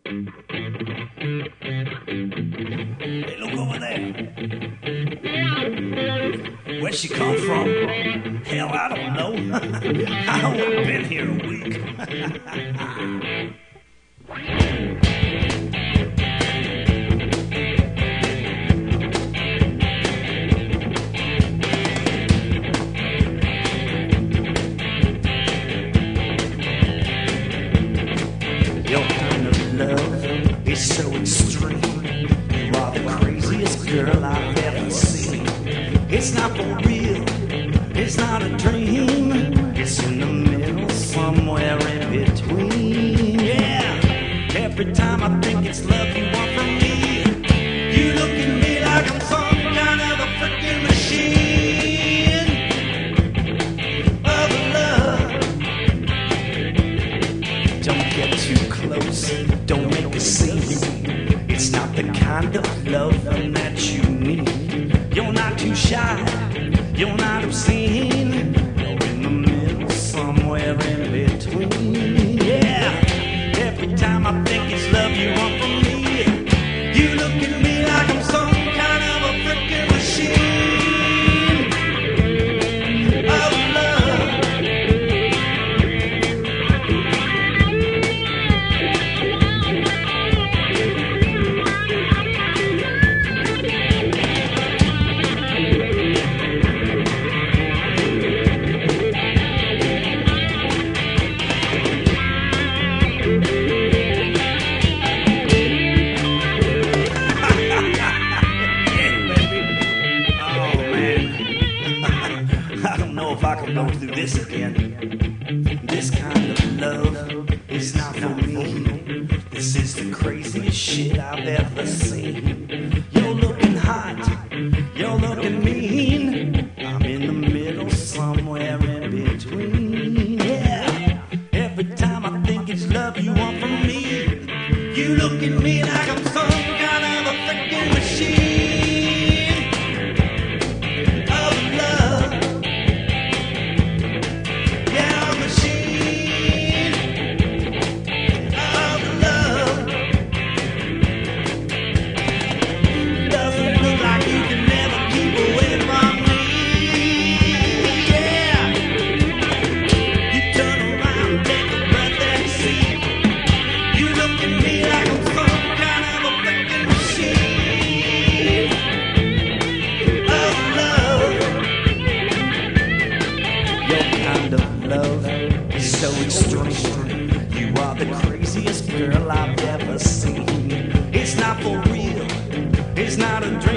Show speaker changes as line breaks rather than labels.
Hey, look over there. Where'd she come from? Hell, I don't know. I've only been here a week. Your kind of love is so extreme. You are the craziest girl I've ever seen. It's not for real, it's not a dream. It's in the middle, somewhere in between. Yeah, every time I think it's love you want from me, you look at me like I'm some kind of a freaking machine of love. Don't get too close, don't make a scene. It's not the kind of love that you need. You're not too shy, you're not obscene. You're in the middle, somewhere in between. Yeah, every time I think it's love you want from me, you look at me like I'm some kind of a freaking machine of love. I don't know if I can go through this again. This kind of love is not for me. This is the craziest shit I've ever seen. You're looking hot, you're looking mean. I'm in the middle, somewhere in between. Yeah, every time I think it's love you want from me, you look at me like I'm some kind of a freaking machine. Love is so extreme. You are the craziest girl I've ever seen. It's not for real, it's not a dream.